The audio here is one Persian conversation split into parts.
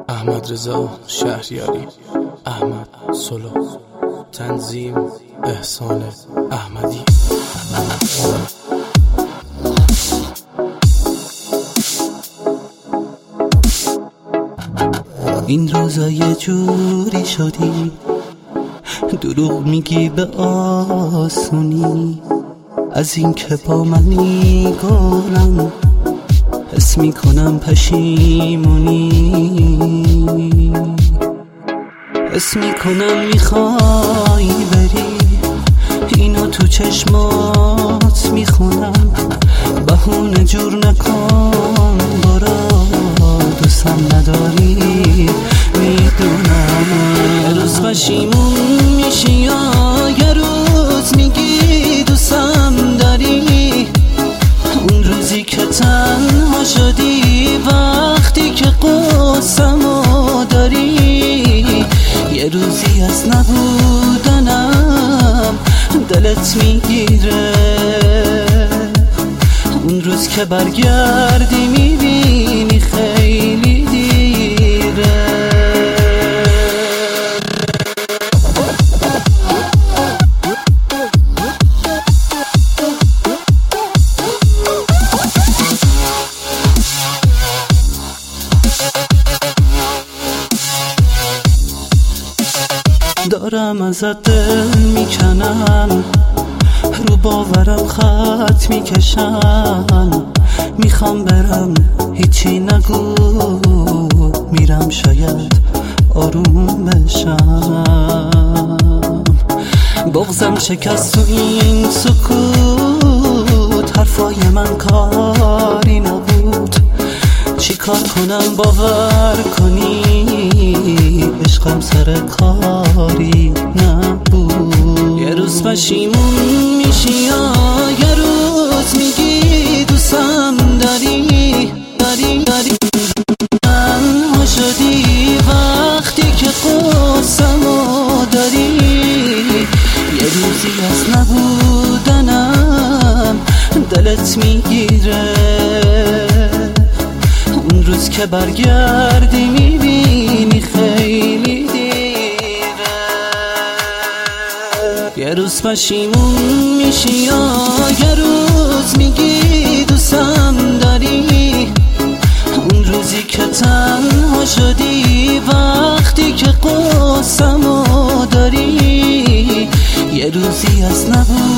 احمد رضا شهریاری، احمد سلو، تنظیم احسان احمدی. این روزا یه جوری شدی، دروغ میگی به آسونی، از این که با من میگم حس میکنم پشیمونی، حس میکنم میخوای بری، اینو تو چشمات میخونم، بهونه جور نکن برو، دوستم نداری میدونم. یه روز پشیمون میشی یا یه روز میگی دوستم داری، اون روزی که تنها شدی، وقتی که قصه‌مو داری، یه روزی از نبودنم دلت میگیره، اون روز که برگردی میبینی خیلی دیره. دارم ازت دل میکنن، رو باورم خط میکشن، میخوام برم هیچی نگو، میرم شاید آروم بشم، بغضم شکست تو این سکوت، حرفای من کاری نبود، چی کار کنم باور کنی، عشقم سر کاری نبود. یه روز پشیمون میشی یا یه روز میگی دوستم داری، تنها شدی وقتی که قصه‌مو داری، یه روزی از نبودنم دلت میگیره، اون روز که برگردی میبینی خیلی دیره. یه روز پشیمون میشی یا یه روز میگی دوستم داری، اون روزی که تنها شدی، وقتی که قصه‌مو داری، یه روزی از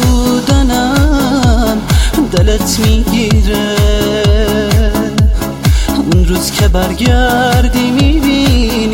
نبودنم دلت میگیره، اون روز که برگردی میبینی